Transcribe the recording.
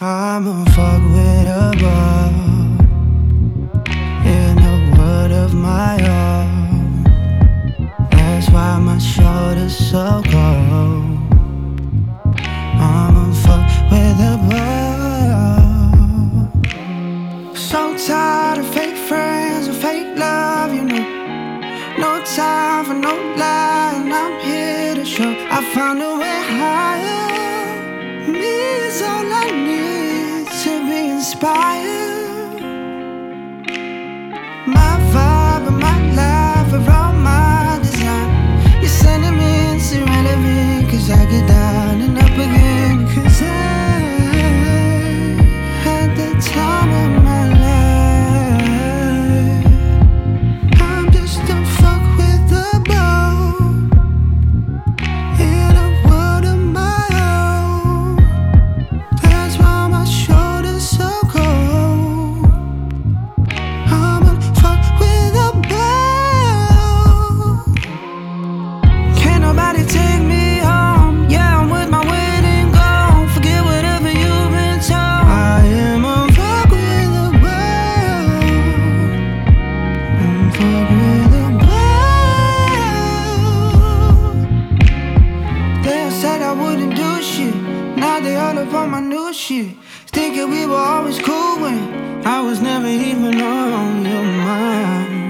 I'ma fuck with a ball in a world of my own. That's why my shoulder's so cold. I'ma fuck with a ball. So tired of fake friends and fake love, you know. No time for no lie, and I'm here to show I found a way higher. Me is all I need to be inspired. My vibe and my life are all my design. You're sending me into relevant, cause I get down and up again. Cause I had the time of my life. I'm just a fuck with the ball in a world of my own. That's why my shoulder's so cold. I'm a fuck with a ball. Can't nobody take me home. Yeah, I'm with my wedding gown. Forget whatever you've been told. I am a fuck with a ball. I'm fuck with a ball. They said I wouldn't do shit. Now they all up on my new shit. Thinking we were always cool when I was never even on your mind.